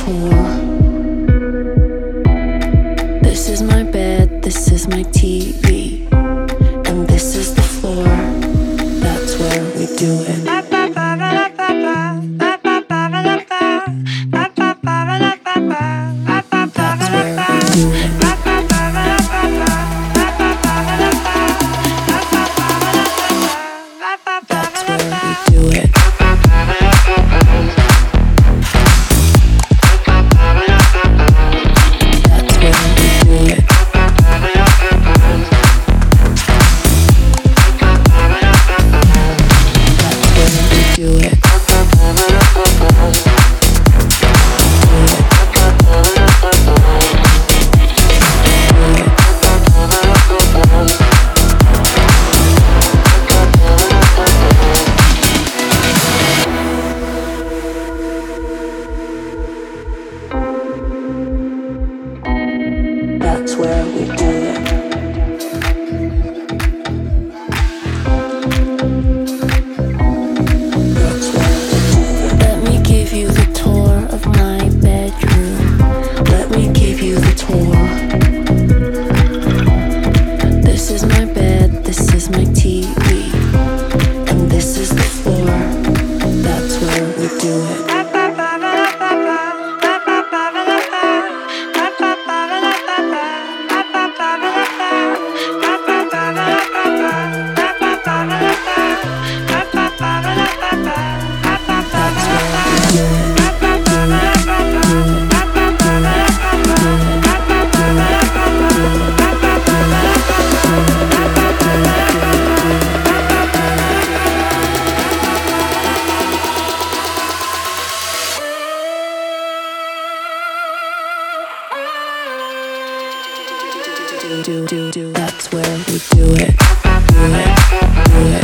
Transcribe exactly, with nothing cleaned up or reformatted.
tour. This is my bed, this is my T V, and this is the floor. That's where we do it. That's where we do it. That's where we do it. That's where we do it. That's where we do it. That's where we do it. That's where we do it. Let me give you the tour of my bedroom. Let me give you the tour. This is my bed, this is my T V, and this is the floor. That's where we do it. Do, do, do. That's where we do it. Do it. Do it.